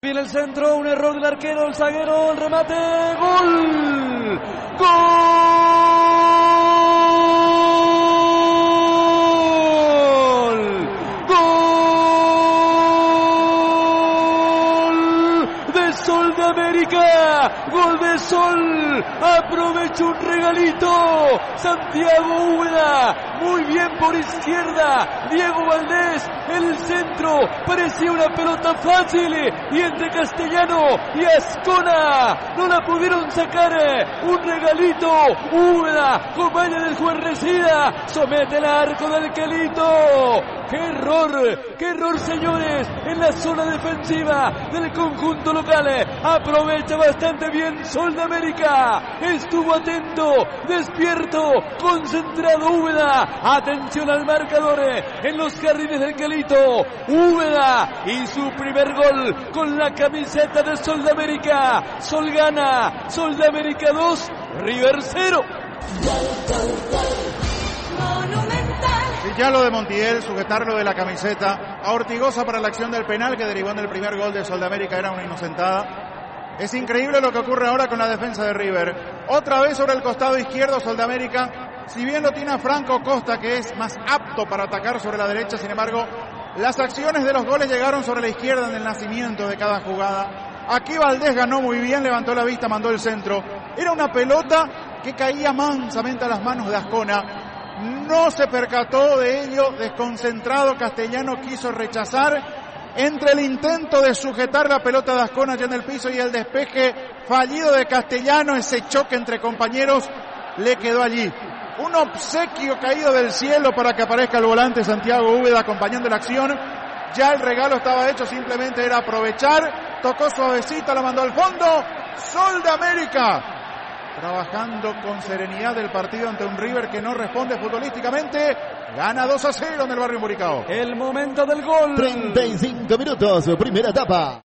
Viene el centro, un error del arquero, el zaguero, el remate, ¡gol! ¡Gol! ¡Gol! De Sol de América, gol de Sol, aprovecha un regalito, Santiago Úbeda, muy bien por izquierda, Diego Valdés, el centro, parecía una pelota fácil, y entre Castellano y Azcona no la pudieron sacar, un regalito, Úbeda, compañía del juez Resida, somete el arco del Quelito. ¡Qué error, señores! En la zona defensiva del conjunto local. Aprovecha bastante bien Sol de América. Estuvo atento, despierto, concentrado Úbeda. Atención al marcador en los jardines del Quelito. Úbeda y su primer gol con la camiseta de Sol de América. Sol gana, Sol de América 2, River 0. Y ya lo de Montiel, sujetarlo de la camiseta a Ortigosa para la acción del penal que derivó en el primer gol de Sol de América, era una inocentada. Es increíble lo que ocurre ahora con la defensa de River. Otra vez sobre el costado izquierdo Sol de América, si bien lo tiene a Franco Costa, que es más apto para atacar sobre la derecha, sin embargo, las acciones de los goles llegaron sobre la izquierda en el nacimiento de cada jugada. Aquí Valdés ganó muy bien, levantó la vista, mandó el centro. Era una pelota que caía mansamente a las manos de Azcona. No se percató de ello, desconcentrado Castellano quiso rechazar. Entre el intento de sujetar la pelota de Azcona ya en el piso y el despeje fallido de Castellano, ese choque entre compañeros le quedó allí. Un obsequio caído del cielo para que aparezca el volante Santiago Úbeda acompañando la acción. Ya el regalo estaba hecho, simplemente era aprovechar. Tocó suavecita, la mandó al fondo. Sol de América trabajando con serenidad el partido ante un River que no responde futbolísticamente. Gana 2-0 en el barrio Muricao. El momento del gol. 35 minutos, primera etapa.